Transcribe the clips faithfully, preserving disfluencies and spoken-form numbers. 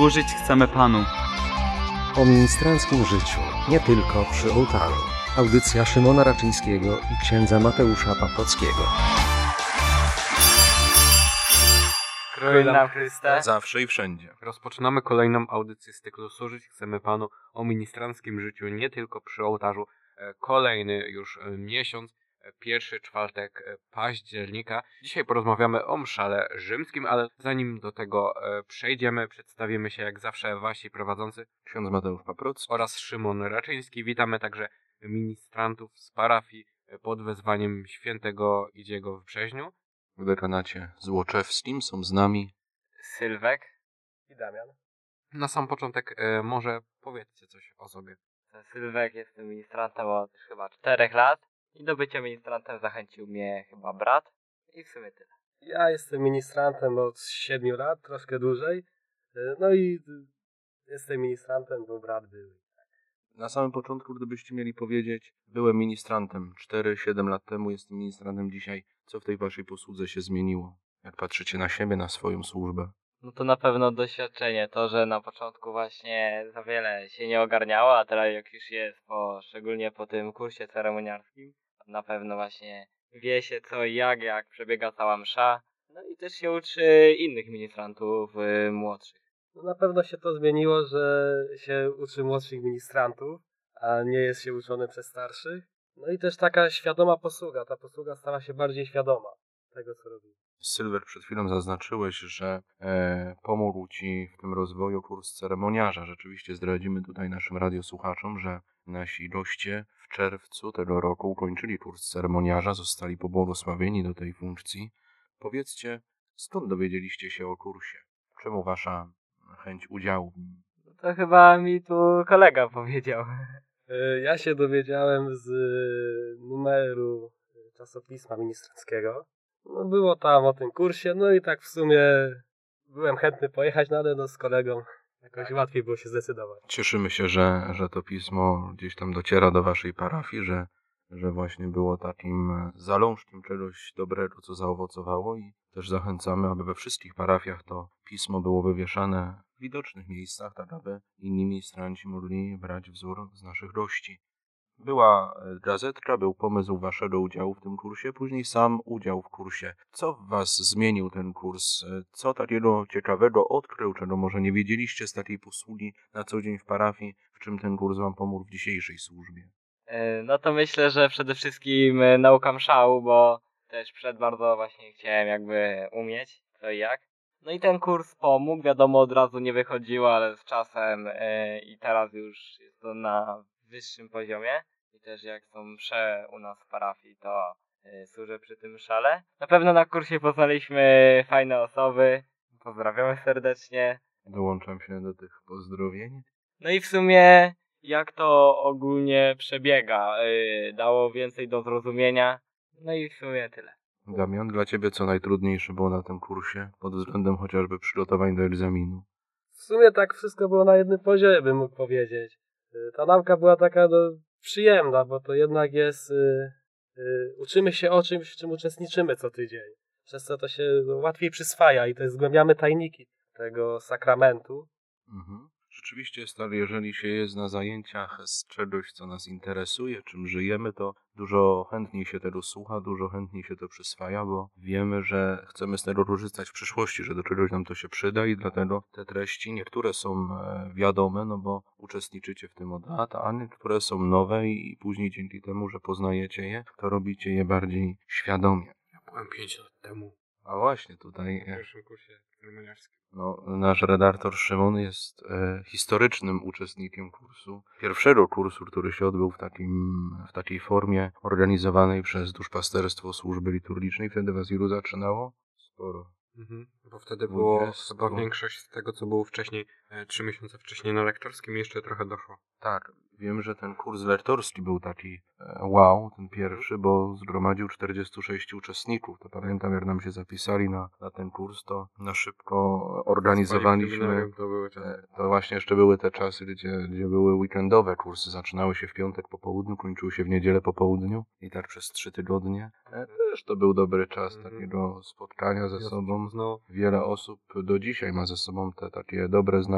służyć chcemy Panu. O ministranckim życiu, nie tylko przy ołtarzu. Audycja Szymona Raczyńskiego i księdza Mateusza Paprockiego. Krój nam Chryste. Zawsze i wszędzie. Rozpoczynamy kolejną audycję z cyklu Służyć chcemy Panu o ministranckim życiu, nie tylko przy ołtarzu. Kolejny już miesiąc, pierwszy czwartek października. Dzisiaj porozmawiamy o mszale rzymskim, ale zanim do tego przejdziemy, przedstawimy się jak zawsze wasi prowadzący Ksiądz Mateusz Paprocki oraz Szymon Raczyński. Witamy także ministrantów z parafii pod wezwaniem świętego Idziego w Brzeźniu. w dekanacie złoczewskim. Są z nami Sylwek i Damian. Na sam początek e, może powiedzcie coś o sobie. Sylwek, jestem ministrantem od chyba czterech lat i do bycia ministrantem zachęcił mnie chyba brat i w sumie tyle. Ja jestem ministrantem od siedmiu lat, troszkę dłużej. No i jestem ministrantem, bo brat był. Na samym początku, gdybyście mieli powiedzieć, byłem ministrantem cztery siedem lat temu, jestem ministrantem dzisiaj. Co w tej waszej posłudze się zmieniło? Jak patrzycie na siebie, na swoją służbę? No to na pewno doświadczenie, to, że na początku właśnie za wiele się nie ogarniało, a teraz jak już jest, po, szczególnie po tym kursie ceremonialskim, na pewno właśnie wie się co i jak, jak przebiega cała msza. No i też się uczy innych ministrantów y, młodszych. No na pewno się to zmieniło, że się uczy młodszych ministrantów, a nie jest się uczony przez starszych. No i też taka świadoma posługa, ta posługa stała się bardziej świadoma tego, co robi. Sylwer, przed chwilą zaznaczyłeś, że e, pomógł Ci w tym rozwoju kurs ceremoniarza. Rzeczywiście zdradzimy tutaj naszym radiosłuchaczom, że nasi goście w czerwcu tego roku ukończyli kurs ceremoniarza, zostali pobłogosławieni do tej funkcji. Powiedzcie, skąd dowiedzieliście się o kursie? Czemu Wasza chęć udziału w nim? To chyba mi tu kolega powiedział. Ja się dowiedziałem z numeru czasopisma ministranckiego. No było tam o tym kursie, no i tak w sumie byłem chętny pojechać, no ale no z kolegą jakoś łatwiej było się zdecydować. Cieszymy się, że, że to pismo gdzieś tam dociera do waszej parafii, że, że właśnie było takim zalążkiem czegoś dobrego, co zaowocowało i też zachęcamy, aby we wszystkich parafiach to pismo było wywieszane w widocznych miejscach, tak aby inni ministranci mogli brać wzór z naszych gości. Była gazetka, był pomysł waszego udziału w tym kursie, później sam udział w kursie. Co w was zmienił ten kurs? Co takiego ciekawego odkrył, czego może nie wiedzieliście z takiej posługi na co dzień w parafii, w czym ten kurs wam pomógł w dzisiejszej służbie? No to myślę, że przede wszystkim nauka mszału, bo też przed bardzo właśnie chciałem jakby umieć co i jak. No i ten kurs pomógł, wiadomo od razu nie wychodziło, ale z czasem yy, i teraz już jest to na wyższym poziomie. I też jak są msze u nas w parafii, to yy, służę przy tym mszale. Na pewno na kursie poznaliśmy fajne osoby, pozdrawiamy serdecznie. Dołączam się do tych pozdrowień. No i w sumie jak to ogólnie przebiega, yy, dało więcej do zrozumienia. No i w sumie tyle. Damian, dla ciebie co najtrudniejsze było na tym kursie, pod względem chociażby przygotowań do egzaminu? W sumie tak wszystko było na jednym poziomie, bym mógł powiedzieć. Ta nauka była taka no, przyjemna, bo to jednak jest... Yy, yy, uczymy się o czymś, w czym uczestniczymy co tydzień. Przez co to się no, łatwiej przyswaja i to jest, zgłębiamy tajniki tego sakramentu. Mhm. Rzeczywiście jest tak, jeżeli się jest na zajęciach z czegoś, co nas interesuje, czym żyjemy, to dużo chętniej się tego słucha, dużo chętniej się to przyswaja, bo wiemy, że chcemy z tego korzystać w przyszłości, że do czegoś nam to się przyda i dlatego te treści, niektóre są wiadome, no bo uczestniczycie w tym od lat, a niektóre są nowe i później dzięki temu, że poznajecie je, to robicie je bardziej świadomie. Ja byłem pięć lat temu A właśnie tutaj... w pierwszym kursie ceremoniarskim. No, nasz redaktor Szymon jest e, historycznym uczestnikiem kursu, pierwszego kursu, który się odbył w, takim, w takiej formie organizowanej przez Duszpasterstwo Służby Liturgicznej. Wtedy was ilu zaczynało? Sporo. Mhm. Bo wtedy było dwadzieścia chyba większość z tego, co było wcześniej, e, trzy miesiące wcześniej na lektorskim, jeszcze trochę doszło. Tak, wiem, że ten kurs lektorski był taki e, wow, ten pierwszy, bo zgromadził czterdziestu sześciu uczestników. To pamiętam, jak nam się zapisali na, na ten kurs, to na szybko organizowaliśmy. To były czasy. E, to właśnie jeszcze były te czasy, gdzie, gdzie były weekendowe kursy. Zaczynały się w piątek po południu, kończyły się w niedzielę po południu i tak przez trzy tygodnie. E, też to był dobry czas Mhm. takiego spotkania ze Ja sobą. No, Wiele osób do dzisiaj ma ze sobą te takie dobre znajomości.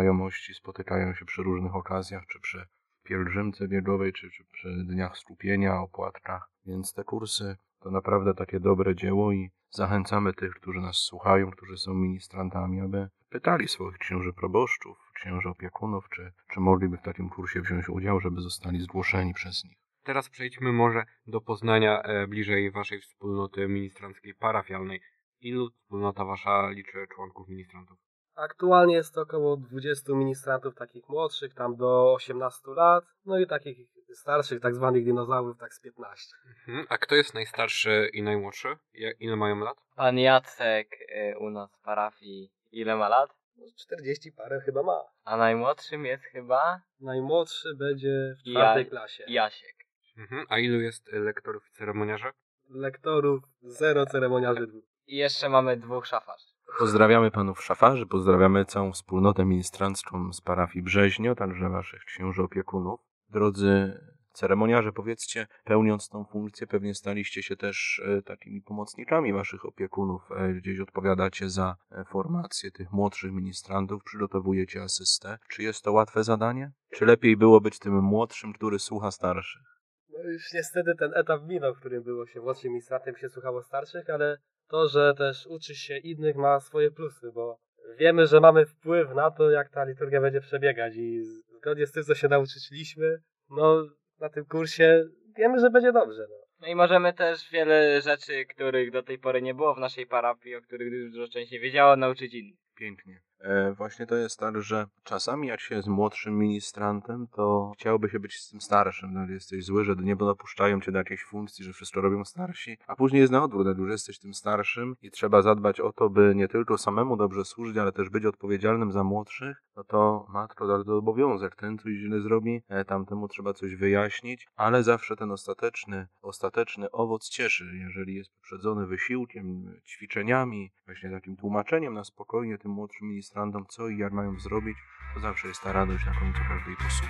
znajomości spotykają się przy różnych okazjach, czy przy pielgrzymce biegowej, czy, czy przy dniach skupienia, opłatkach. Więc te kursy to naprawdę takie dobre dzieło i zachęcamy tych, którzy nas słuchają, którzy są ministrantami, aby pytali swoich księży proboszczów, księży opiekunów, czy, czy mogliby w takim kursie wziąć udział, żeby zostali zgłoszeni przez nich. Teraz przejdźmy może do poznania e, bliżej waszej wspólnoty ministranckiej parafialnej. Ilu wspólnota wasza liczy członków ministrantów? Aktualnie jest to około dwudziestu ministrantów takich młodszych, tam do osiemnastu lat, no i takich starszych, tak zwanych dinozaurów, tak z piętnaście. Mhm. A kto jest najstarszy i najmłodszy? Ja- Ile mają lat? Pan Jacek y, u nas w parafii ile ma lat? No, czterdzieści parę chyba ma. A najmłodszym jest chyba Najmłodszy będzie w czwartej Ja- klasie. Jasiek. Mhm. A ilu jest e, lektorów i ceremoniarzy? Lektorów zero, ceremoniarzy dwóch. I jeszcze mamy dwóch szafarzy. Pozdrawiamy panów szafarzy, pozdrawiamy całą wspólnotę ministrancką z parafii Brzeźnio, także waszych księży opiekunów. Drodzy ceremoniarze, powiedzcie, pełniąc tą funkcję, pewnie staliście się też e, takimi pomocnikami waszych opiekunów. E, gdzieś odpowiadacie za e, formację tych młodszych ministrantów, przygotowujecie asystę. Czy jest to łatwe zadanie? Czy lepiej było być tym młodszym, który słucha starszych? No już niestety ten etap minął, w którym było się młodszym ministrantem, się słuchało starszych, ale to, że też uczysz się innych, ma swoje plusy, bo wiemy, że mamy wpływ na to, jak ta liturgia będzie przebiegać i zgodnie z tym, co się nauczyliśmy, no na tym kursie wiemy, że będzie dobrze. No. No i możemy też wiele rzeczy, których do tej pory nie było w naszej parafii, o których już dużo część nie wiedziała, nauczyć innych. Pięknie. E, właśnie to jest tak, że czasami jak się jest młodszym ministrantem, to chciałoby się być z tym starszym. No, jesteś zły, że nie dopuszczają cię do jakiejś funkcji, że wszystko robią starsi, a później jest na odwrót, jak już jesteś tym starszym i trzeba zadbać o to, by nie tylko samemu dobrze służyć, ale też być odpowiedzialnym za młodszych, no to matko da to obowiązek. Ten coś źle zrobi, e, tamtemu trzeba coś wyjaśnić, ale zawsze ten ostateczny, ostateczny owoc cieszy, jeżeli jest poprzedzony wysiłkiem, ćwiczeniami, właśnie takim tłumaczeniem na spokojnie tym młodszym ministrantom, co i jak mają zrobić, to zawsze jest ta radość na końcu każdej posługi.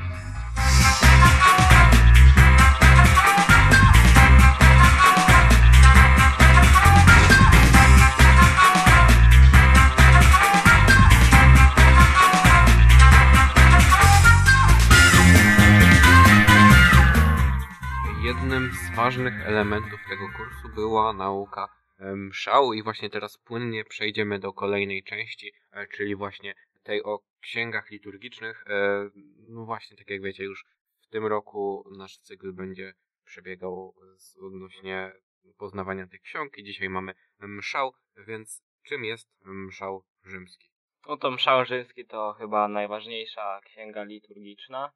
Jednym z ważnych elementów tego kursu była nauka e, mszału i właśnie teraz płynnie przejdziemy do kolejnej części, e, czyli właśnie tej o księgach liturgicznych. E, no właśnie, tak jak wiecie, już w tym roku nasz cykl będzie przebiegał z odnośnie poznawania tych ksiąg i dzisiaj mamy mszał, więc czym jest mszał rzymski? No to mszał rzymski to chyba najważniejsza księga liturgiczna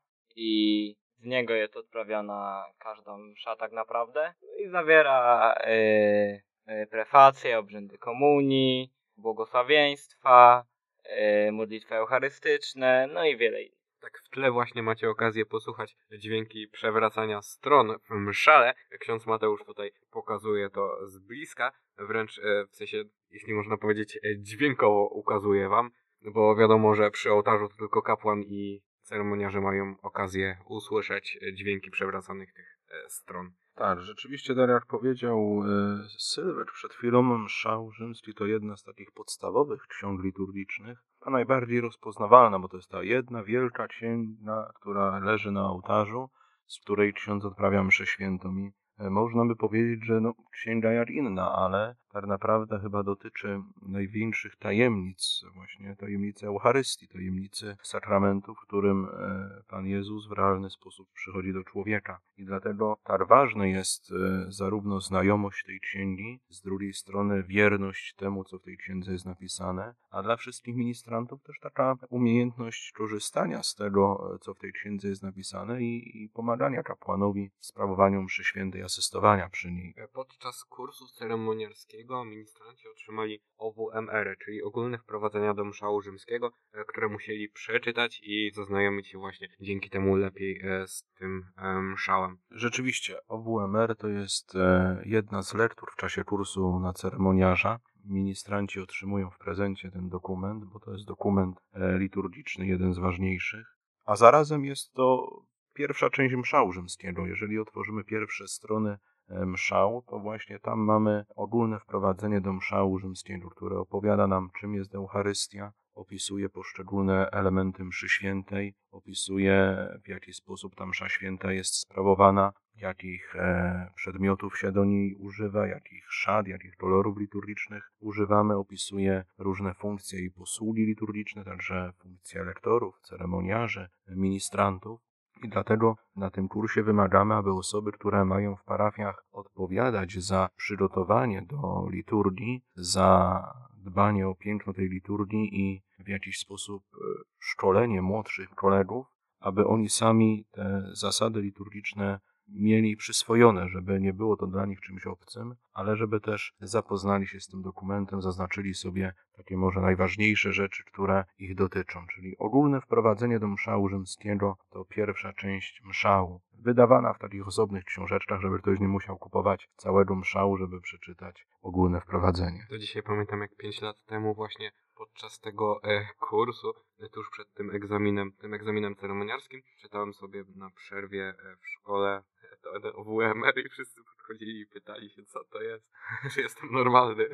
i z niego jest odprawiana każda msza tak naprawdę i zawiera yy, yy, prefacje, obrzędy komunii, błogosławieństwa, yy, modlitwy eucharystyczne, no i wiele innych. Tak w tle właśnie macie okazję posłuchać dźwięki przewracania stron w mszale. Ksiądz Mateusz tutaj pokazuje to z bliska, wręcz e, w sensie, jeśli można powiedzieć, e, dźwiękowo ukazuje wam, bo wiadomo, że przy ołtarzu to tylko kapłan i ceremoniarze mają okazję usłyszeć dźwięki przewracanych tych e, stron. Tak, rzeczywiście, tak jak powiedział e, Sylwek przed chwilą, mszał rzymski to jedna z takich podstawowych ksiąg liturgicznych, a najbardziej rozpoznawalna, bo to jest ta jedna wielka księga, która leży na ołtarzu, z której ksiądz odprawia mszę świętą i e, można by powiedzieć, że no, księga jak inna, ale tak naprawdę chyba dotyczy największych tajemnic, właśnie tajemnicy Eucharystii, tajemnicy sakramentu, w którym e, Pan Jezus w realny sposób przychodzi do człowieka. I dlatego tak ważne jest e, zarówno znajomość tej księgi, z drugiej strony wierność temu, co w tej księdze jest napisane, a dla wszystkich ministrantów też taka umiejętność korzystania z tego, co w tej księdze jest napisane i, i pomagania kapłanowi w sprawowaniu mszy świętej, asystowania przy niej. Podczas kursu ceremoniarskiego ministranci otrzymali O W M R, czyli ogólne wprowadzenia do mszału rzymskiego, e, które musieli przeczytać i zaznajomić się właśnie dzięki temu lepiej e, z tym e, mszałem. Rzeczywiście, O W M R to jest e, jedna z lektur w czasie kursu na ceremoniarza. Ministranci otrzymują w prezencie ten dokument, bo to jest dokument e, liturgiczny, jeden z ważniejszych. A zarazem jest to pierwsza część mszału rzymskiego. Jeżeli otworzymy pierwsze strony mszału, to właśnie tam mamy ogólne wprowadzenie do mszału rzymskiego, które opowiada nam, czym jest Eucharystia, opisuje poszczególne elementy mszy świętej, opisuje w jaki sposób ta msza święta jest sprawowana, jakich e, przedmiotów się do niej używa, jakich szat, jakich kolorów liturgicznych używamy, opisuje różne funkcje i posługi liturgiczne, także funkcje lektorów, ceremoniarzy, ministrantów. I dlatego na tym kursie wymagamy, aby osoby, które mają w parafiach odpowiadać za przygotowanie do liturgii, za dbanie o piękno tej liturgii i w jakiś sposób szkolenie młodszych kolegów, aby oni sami te zasady liturgiczne mieli przyswojone, żeby nie było to dla nich czymś obcym, ale żeby też zapoznali się z tym dokumentem, zaznaczyli sobie takie może najważniejsze rzeczy, które ich dotyczą, czyli ogólne wprowadzenie do mszału rzymskiego to pierwsza część mszału, wydawana w takich osobnych książeczkach, żeby ktoś nie musiał kupować całego mszału, żeby przeczytać ogólne wprowadzenie. To dzisiaj pamiętam, jak pięć lat temu właśnie podczas tego e, kursu, e, tuż przed tym egzaminem, tym egzaminem ceremoniarskim, czytałem sobie na przerwie e, w szkole e, to O W M R i wszyscy podchodzili i pytali się, co to jest, czy jestem normalny.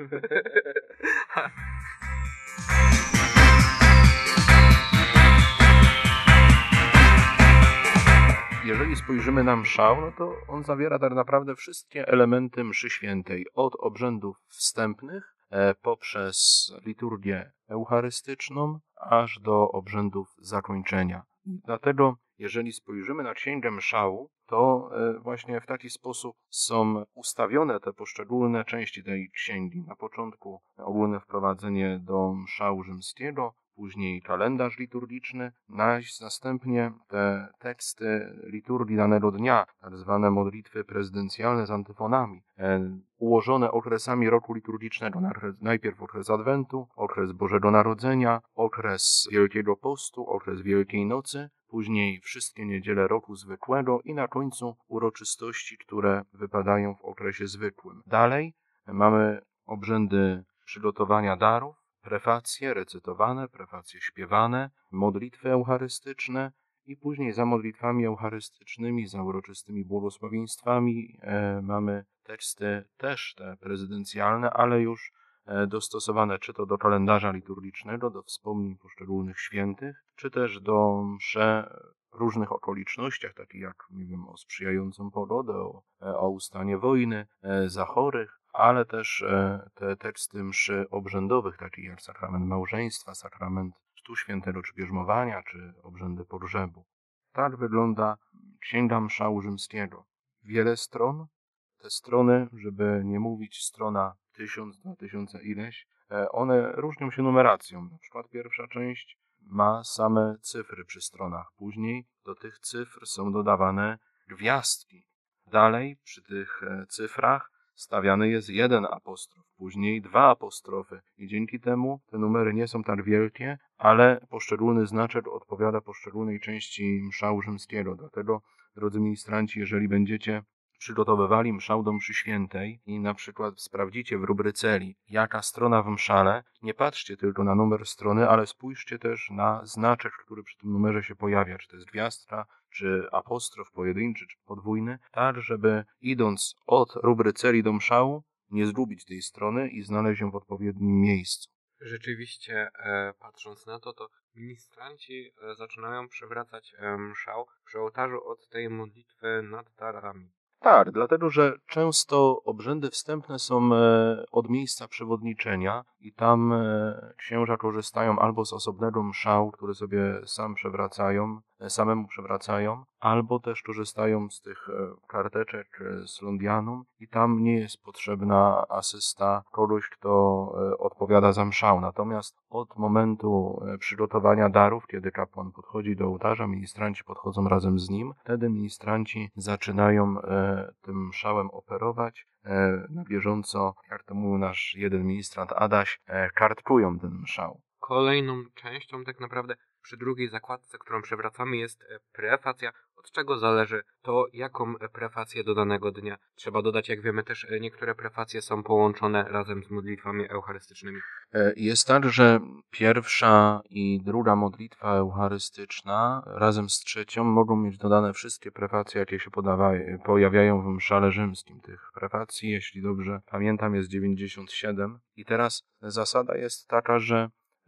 Jeżeli spojrzymy na mszał, no to on zawiera tak naprawdę wszystkie elementy mszy świętej, od obrzędów wstępnych, e, poprzez liturgię eucharystyczną, aż do obrzędów zakończenia. Dlatego, jeżeli spojrzymy na księgę mszału, to e, właśnie w taki sposób są ustawione te poszczególne części tej księgi. Na początku ogólne wprowadzenie do mszału rzymskiego, później kalendarz liturgiczny, następnie te teksty liturgii danego dnia, tak zwane modlitwy prezydencjalne z antyfonami, e, ułożone okresami roku liturgicznego, najpierw okres Adwentu, okres Bożego Narodzenia, okres Wielkiego Postu, okres Wielkiej Nocy, później wszystkie niedziele roku zwykłego i na końcu uroczystości, które wypadają w okresie zwykłym. Dalej mamy obrzędy przygotowania darów, prefacje recytowane, prefacje śpiewane, modlitwy eucharystyczne i później za modlitwami eucharystycznymi, za uroczystymi błogosławieństwami e, mamy teksty też te prezydencjalne, ale już e, dostosowane czy to do kalendarza liturgicznego, do wspomnień poszczególnych świętych, czy też do msze różnych okolicznościach, takich jak, nie wiem, o sprzyjającą pogodę, o, o ustanie wojny, e, za chorych, ale też te teksty mszy obrzędowych, takich jak sakrament małżeństwa, sakrament chrztu świętego czy bierzmowania, czy obrzędy pogrzebu. Tak wygląda księga mszału rzymskiego. Wiele stron. Te strony, żeby nie mówić strona tysiąc, dwa tysiące ileś, one różnią się numeracją. Na przykład pierwsza część ma same cyfry przy stronach. Później do tych cyfr są dodawane gwiazdki. Dalej przy tych cyfrach stawiany jest jeden apostrof, później dwa apostrofy i dzięki temu te numery nie są tak wielkie, ale poszczególny znaczek odpowiada poszczególnej części mszału rzymskiego. Dlatego, drodzy ministranci, jeżeli będziecie przygotowywali mszał do mszy świętej i na przykład sprawdzicie w rubryceli, jaka strona w mszale, nie patrzcie tylko na numer strony, ale spójrzcie też na znaczek, który przy tym numerze się pojawia, czy to jest gwiazdka, czy apostrof pojedynczy, czy podwójny, tak żeby idąc od rubryceli do mszału, nie zgubić tej strony i znaleźć ją w odpowiednim miejscu. Rzeczywiście, e, patrząc na to, to ministranci e, zaczynają przywracać e, mszał przy ołtarzu od tej modlitwy nad darami. Tak, dlatego że często obrzędy wstępne są od miejsca przewodniczenia i tam księża korzystają albo z osobnego mszału, który sobie sam przewracają, samemu przewracają, albo też korzystają z tych karteczek z Londianum i tam nie jest potrzebna asysta kogoś, kto odpowiada za mszał. Natomiast od momentu przygotowania darów, kiedy kapłan podchodzi do ołtarza, ministranci podchodzą razem z nim, wtedy ministranci zaczynają tym mszałem operować. Na bieżąco, jak to mówił nasz jeden ministrant Adaś, kartkują ten mszał. Kolejną częścią tak naprawdę przy drugiej zakładce, którą przewracamy, jest prefacja. Od czego zależy to, jaką prefację do danego dnia trzeba dodać? Jak wiemy, też niektóre prefacje są połączone razem z modlitwami eucharystycznymi. Jest tak, że pierwsza i druga modlitwa eucharystyczna razem z trzecią mogą mieć dodane wszystkie prefacje, jakie się podawa- pojawiają w mszale rzymskim. Tych prefacji, jeśli dobrze pamiętam, jest dziewięćdziesiąt siedem. I teraz zasada jest taka, że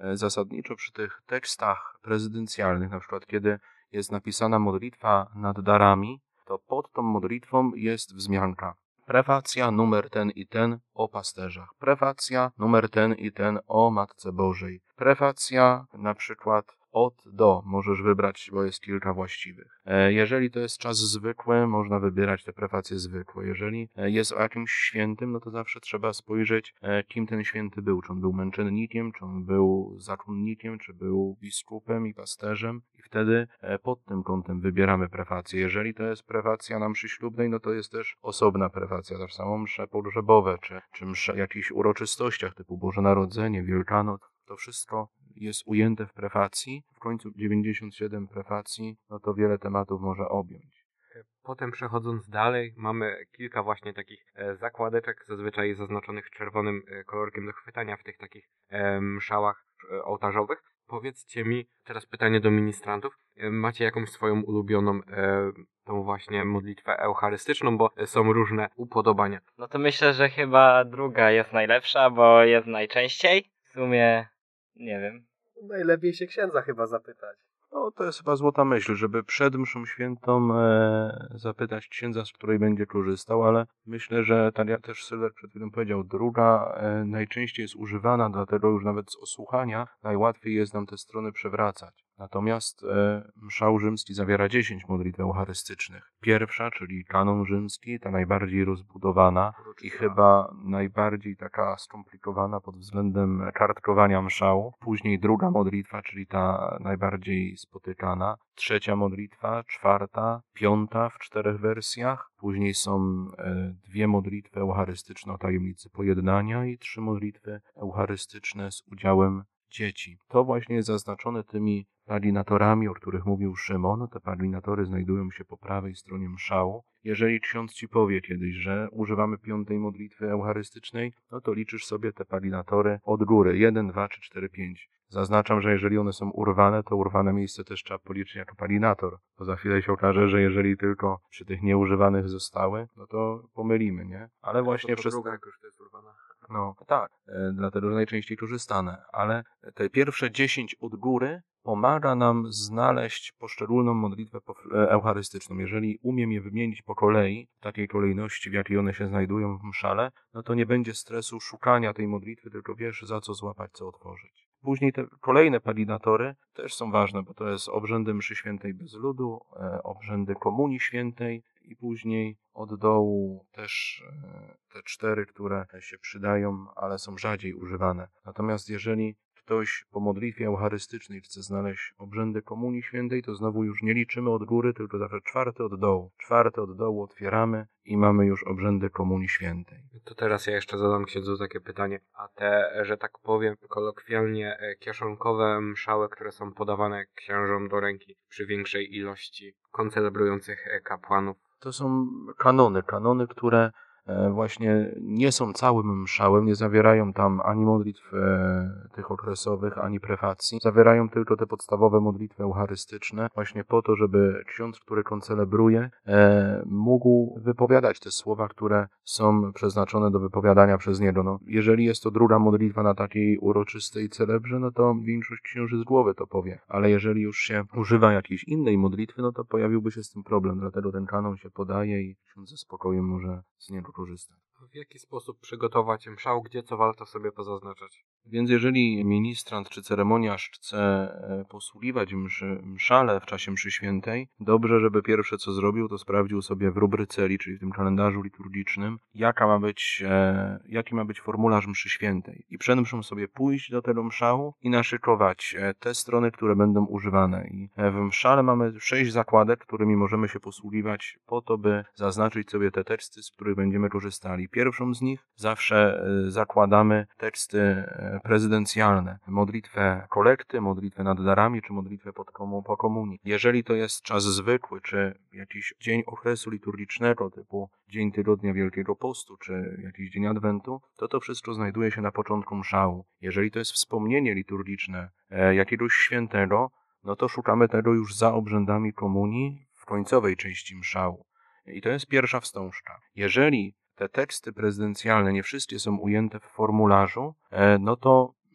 e, zasadniczo przy tych tekstach prezydencjalnych, na przykład kiedy jest napisana modlitwa nad darami, to pod tą modlitwą jest wzmianka. Prefacja numer ten i ten o pasterzach. Prefacja numer ten i ten o Matce Bożej. Prefacja na przykład od do. Możesz wybrać, bo jest kilka właściwych. Jeżeli to jest czas zwykły, można wybierać te prefacje zwykłe. Jeżeli jest o jakimś świętym, no to zawsze trzeba spojrzeć, kim ten święty był. Czy on był męczennikiem, czy on był zakonnikiem, czy był biskupem i pasterzem. I wtedy pod tym kątem wybieramy prefację. Jeżeli to jest prefacja na mszy ślubnej, no to jest też osobna prefacja. Tak samo msze pogrzebowe, czy, czy msze w jakichś uroczystościach typu Boże Narodzenie, Wielkanoc. To wszystko jest ujęte w prefacji. W końcu dziewięćdziesiąt siedem prefacji, no to wiele tematów może objąć. Potem przechodząc dalej, mamy kilka właśnie takich e, zakładeczek, zazwyczaj zaznaczonych czerwonym e, kolorkiem do chwytania w tych takich e, mszałach e, ołtarzowych. Powiedzcie mi, teraz pytanie do ministrantów, e, macie jakąś swoją ulubioną e, tą właśnie modlitwę eucharystyczną, bo e, są różne upodobania. No to myślę, że chyba druga jest najlepsza, bo jest najczęściej. W sumie, nie wiem. Najlepiej się księdza chyba zapytać. No to jest chyba złota myśl, żeby przed mszą świętą e, zapytać księdza, z której będzie korzystał, ale myślę, że tak jak też Sylwek przed chwilą powiedział, druga e, najczęściej jest używana, dlatego już nawet z osłuchania najłatwiej jest nam te strony przewracać. Natomiast e, mszał rzymski zawiera dziesięć modlitw eucharystycznych. Pierwsza, czyli kanon rzymski, ta najbardziej rozbudowana i chyba najbardziej taka skomplikowana pod względem kartkowania mszału. Później druga modlitwa, czyli ta najbardziej spotykana. Trzecia modlitwa, czwarta, piąta w czterech wersjach. Później są e, dwie modlitwy eucharystyczne o tajemnicy pojednania i trzy modlitwy eucharystyczne z udziałem dzieci. To właśnie jest zaznaczone tymi palinatorami, o których mówił Szymon. Te palinatory znajdują się po prawej stronie mszału. Jeżeli ksiądz ci powie kiedyś, że używamy piątej modlitwy eucharystycznej, no to liczysz sobie te palinatory od góry. jeden, dwa, trzy, cztery, pięć. Zaznaczam, że jeżeli one są urwane, to urwane miejsce też trzeba policzyć jako palinator. Bo za chwilę się okaże, że jeżeli tylko przy tych nieużywanych zostały, no to pomylimy, nie? Ale właśnie to przez... druga, jak już to jest urwana. No tak, e, dlatego że najczęściej korzystane, ale te pierwsze dziesięć od góry pomaga nam znaleźć poszczególną modlitwę eucharystyczną. Jeżeli umiem je wymienić po kolei, w takiej kolejności, w jakiej one się znajdują w mszale, no to nie będzie stresu szukania tej modlitwy, tylko wiesz, za co złapać, co otworzyć. Później te kolejne palinatory też są ważne, bo to jest obrzędy mszy świętej bez ludu, e, obrzędy komunii świętej i później od dołu też e, te cztery, które się przydają, ale są rzadziej używane. Natomiast jeżeli ktoś po modlitwie eucharystycznej chce znaleźć obrzędy komunii świętej, to znowu już nie liczymy od góry, tylko zawsze czwarty od dołu. Czwarty od dołu otwieramy i mamy już obrzędy komunii świętej. To teraz ja jeszcze zadam księdzu takie pytanie. A te, że tak powiem kolokwialnie, kieszonkowe mszały, które są podawane księżom do ręki przy większej ilości koncelebrujących kapłanów? To są kanony, kanony, które właśnie nie są całym mszałem, nie zawierają tam ani modlitw e, tych okresowych, ani prefacji. Zawierają tylko te podstawowe modlitwy eucharystyczne, właśnie po to, żeby ksiądz, który koncelebruje, e, mógł wypowiadać te słowa, które są przeznaczone do wypowiadania przez niego. No, jeżeli jest to druga modlitwa na takiej uroczystej celebrze, no to większość księży z głowy to powie. Ale jeżeli już się używa jakiejś innej modlitwy, no to pojawiłby się z tym problem. Dlatego ten kanon się podaje i ksiądz ze spokojem może z niego korzystać. W jaki sposób przygotować mszał, gdzie co warto sobie pozaznaczać? Więc jeżeli ministrant czy ceremoniarz chce posługiwać mszy, mszale w czasie mszy świętej, dobrze, żeby pierwsze co zrobił, to sprawdził sobie w rubryceli, czyli w tym kalendarzu liturgicznym, jaka ma być, e, jaki ma być formularz mszy świętej. I przed mszą sobie pójść do tego mszału i naszykować te strony, które będą używane. I w mszale mamy sześć zakładek, którymi możemy się posługiwać po to, by zaznaczyć sobie te teksty, z których będziemy korzystali. Pierwszą z nich zawsze zakładamy teksty prezydencjalne. Modlitwę kolekty, modlitwę nad darami, czy modlitwę pod komu- po komunii. Jeżeli to jest czas zwykły, czy jakiś dzień okresu liturgicznego, typu dzień tygodnia Wielkiego Postu, czy jakiś dzień Adwentu, to to wszystko znajduje się na początku mszału. Jeżeli to jest wspomnienie liturgiczne e, jakiegoś świętego, no to szukamy tego już za obrzędami komunii w końcowej części mszału. I to jest pierwsza wstążka. Jeżeli te teksty prezydencjalne nie wszystkie są ujęte w formularzu, no to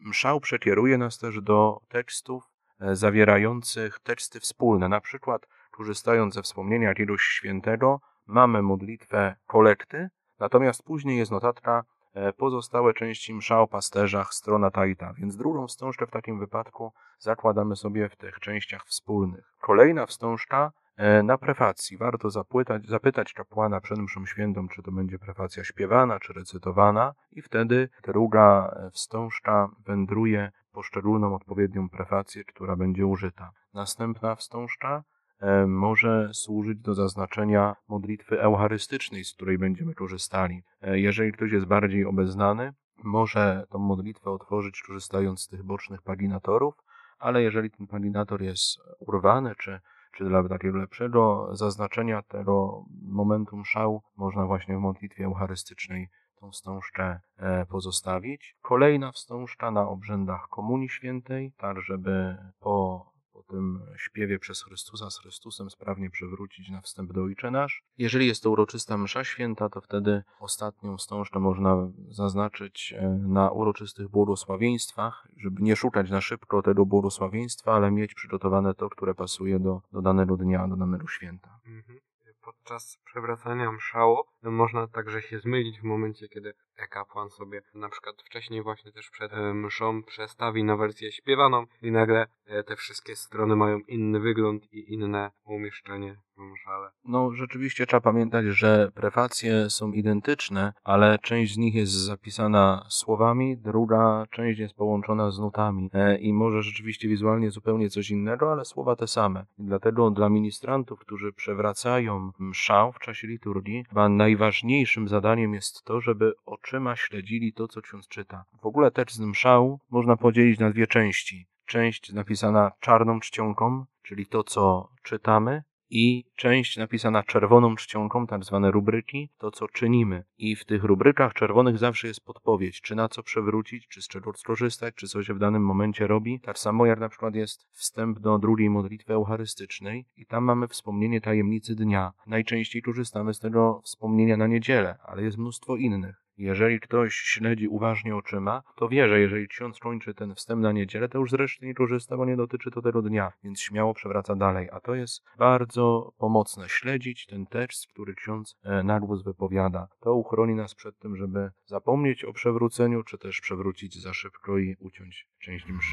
Mszał przekieruje nas też do tekstów e, zawierających teksty wspólne. Na przykład, korzystając ze wspomnienia jakiegoś świętego, mamy modlitwę kolekty, natomiast później jest notatka e, pozostałe części msza o pasterzach, strona ta i ta. Więc drugą wstążkę w takim wypadku zakładamy sobie w tych częściach wspólnych. Kolejna wstążka e, na prefacji. Warto zapytać, zapytać kapłana przed mszą świętą, czy to będzie prefacja śpiewana, czy recytowana, i wtedy druga wstążka wędruje poszczególną odpowiednią prefację, która będzie użyta. Następna wstążka e, może służyć do zaznaczenia modlitwy eucharystycznej, z której będziemy korzystali. E, jeżeli ktoś jest bardziej obeznany, może tą modlitwę otworzyć korzystając z tych bocznych paginatorów, ale jeżeli ten paginator jest urwany, czy, czy dla takiego lepszego zaznaczenia tego momentu mszału, można właśnie w modlitwie eucharystycznej tą wstążkę e, pozostawić. Kolejna wstążka na obrzędach Komunii Świętej, tak żeby po, po tym śpiewie przez Chrystusa z Chrystusem sprawnie przewrócić na wstęp do Ojcze Nasz. Jeżeli jest to uroczysta msza święta, to wtedy ostatnią wstążkę można zaznaczyć e, na uroczystych błogosławieństwach, żeby nie szukać na szybko tego błogosławieństwa, ale mieć przygotowane to, które pasuje do, do danego dnia, do danego święta. Mhm. Podczas przewracania mszału można także się zmylić w momencie, kiedy kapłan sobie na przykład wcześniej właśnie też przed mszą przestawi na wersję śpiewaną i nagle te wszystkie strony mają inny wygląd i inne umieszczenie w mszale. No rzeczywiście trzeba pamiętać, że prefacje są identyczne, ale część z nich jest zapisana słowami, druga część jest połączona z nutami e, i może rzeczywiście wizualnie zupełnie coś innego, ale słowa te same. I dlatego dla ministrantów, którzy przewracają mszał w czasie liturgii, chyba najważniejszym zadaniem jest to, żeby oczyma śledzili to, co ksiądz czyta. W ogóle tekst mszału można podzielić na dwie części. Część napisana czarną czcionką, czyli to, co czytamy, i część napisana czerwoną czcionką, tak zwane rubryki, to co czynimy. I w tych rubrykach czerwonych zawsze jest podpowiedź, czy na co przewrócić, czy z czego skorzystać, czy co się w danym momencie robi. Tak samo jak na przykład jest wstęp do drugiej modlitwy eucharystycznej i tam mamy wspomnienie tajemnicy dnia. Najczęściej korzystamy z tego wspomnienia na niedzielę, ale jest mnóstwo innych. Jeżeli ktoś śledzi uważnie oczyma, to wie, że jeżeli ksiądz kończy ten wstęp na niedzielę, to już zresztą nie korzysta, bo nie dotyczy to tego dnia, więc śmiało przewraca dalej. A to jest bardzo pomocne. Śledzić ten tekst, który ksiądz na głos wypowiada. To uchroni nas przed tym, żeby zapomnieć o przewróceniu, czy też przewrócić za szybko i uciąć część mszy.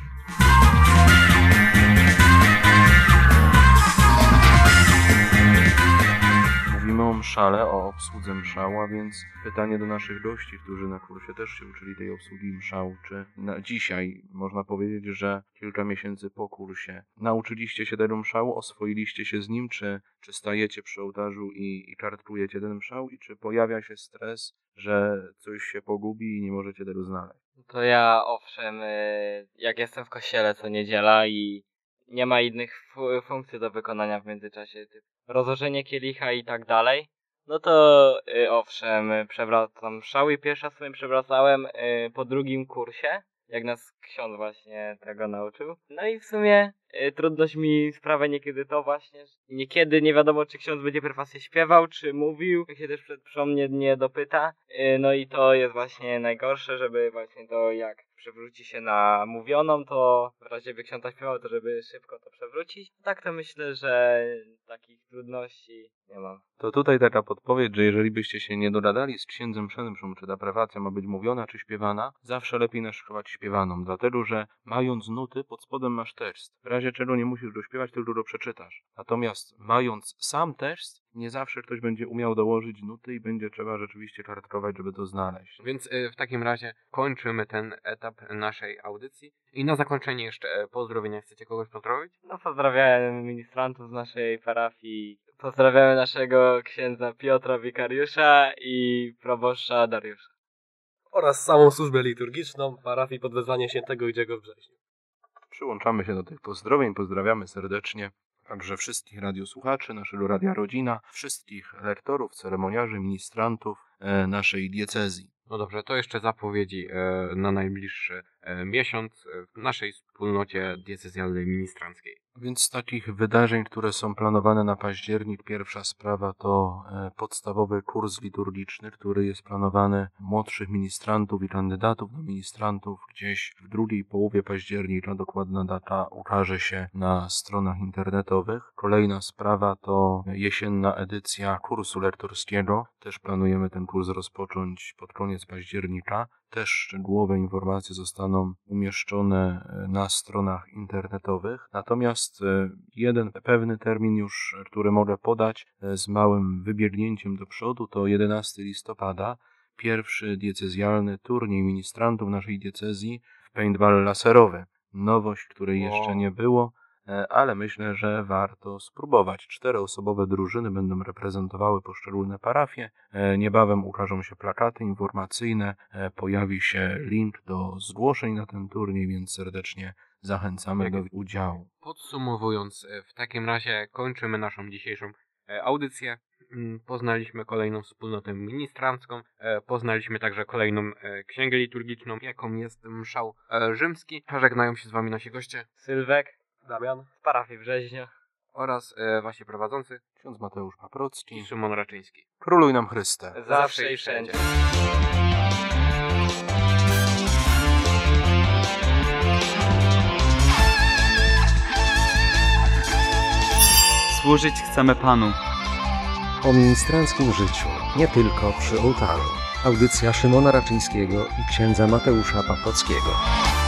Mówimy o mszale, o obsłudze mszału, a więc pytanie do naszych gości, którzy na kursie też się uczyli tej obsługi mszału, czy na dzisiaj można powiedzieć, że kilka miesięcy po kursie nauczyliście się tego mszału, oswoiliście się z nim, czy, czy stajecie przy ołtarzu i, i kartkujecie ten mszał, i czy pojawia się stres, że coś się pogubi i nie możecie tego znaleźć? To ja owszem, jak jestem w kościele co niedziela i nie ma innych funkcji do wykonania w międzyczasie, typu rozłożenie kielicha i tak dalej, no to y, owszem, przewracam mszał i pierwszy raz sobie przewracałem y, po drugim kursie, jak nas ksiądz właśnie tego nauczył. No i w sumie y, trudność mi sprawia niekiedy to właśnie, że niekiedy nie wiadomo, czy ksiądz będzie prefację śpiewał, czy mówił, jak się też przed mszą mnie nie dopyta. Y, no i to jest właśnie najgorsze, żeby właśnie to jak przewróci się na mówioną, to w razie by ksiądz śpiewał, to żeby szybko to przewrócić. Tak to myślę, że takich trudności nie mam. To tutaj taka podpowiedź, że jeżeli byście się nie dogadali z księdzem przed mszą, czy ta prefacja ma być mówiona, czy śpiewana, zawsze lepiej naszykować śpiewaną, dlatego że mając nuty, pod spodem masz tekst. W razie czego nie musisz go śpiewać, tylko go przeczytasz. Natomiast mając sam tekst, nie zawsze ktoś będzie umiał dołożyć nuty i będzie trzeba rzeczywiście kartkować, żeby to znaleźć. Więc y, w takim razie kończymy ten etap naszej audycji. I na zakończenie jeszcze y, pozdrowienia. Chcecie kogoś pozdrowić? No pozdrawiam ministrantów z naszej parafii. Pozdrawiamy naszego księdza Piotra Wikariusza i proboszcza Dariusza. Oraz całą służbę liturgiczną parafii pod wezwaniem świętego Idziego w Brzeźniu. Przyłączamy się do tych pozdrowień, pozdrawiamy serdecznie także wszystkich radiosłuchaczy, naszego Radia Rodzina, wszystkich lektorów, ceremoniarzy, ministrantów e, naszej diecezji. No dobrze, to jeszcze zapowiedzi e, na najbliższy e, miesiąc w naszej wspólnocie diecezjalnej ministranckiej. Więc z takich wydarzeń, które są planowane na październik, pierwsza sprawa to e, podstawowy kurs liturgiczny, który jest planowany młodszych ministrantów i kandydatów na ministrantów gdzieś w drugiej połowie października. Dokładna data ukaże się na stronach internetowych. Kolejna sprawa to jesienna edycja kursu lektorskiego. Też planujemy ten kurs rozpocząć pod koniec października. Też szczegółowe informacje zostaną umieszczone na stronach internetowych. Natomiast jeden pewny termin już, który mogę podać z małym wybiegnięciem do przodu, to jedenastego listopada, pierwszy diecezjalny turniej ministrantów naszej diecezji w paintball laserowy. Nowość, której jeszcze nie było, ale myślę, że warto spróbować. Czteroosobowe drużyny będą reprezentowały poszczególne parafie. Niebawem ukażą się plakaty informacyjne, pojawi się link do zgłoszeń na ten turniej, więc serdecznie zachęcamy do udziału. Podsumowując, w takim razie kończymy naszą dzisiejszą audycję. Poznaliśmy kolejną wspólnotę ministrancką, poznaliśmy także kolejną księgę liturgiczną, jaką jest mszał rzymski. Żegnają się z wami nasi goście Sylwek Damian. z parafii Brzeźnia oraz e, właśnie prowadzący Ksiądz Mateusz Paprocki. i Szymon Raczyński. Króluj nam Chryste. zawsze i wszędzie. Służyć chcemy Panu. O ministranckim życiu, nie tylko przy ołtarzu. Audycja Szymona Raczyńskiego i księdza Mateusza Paprockiego.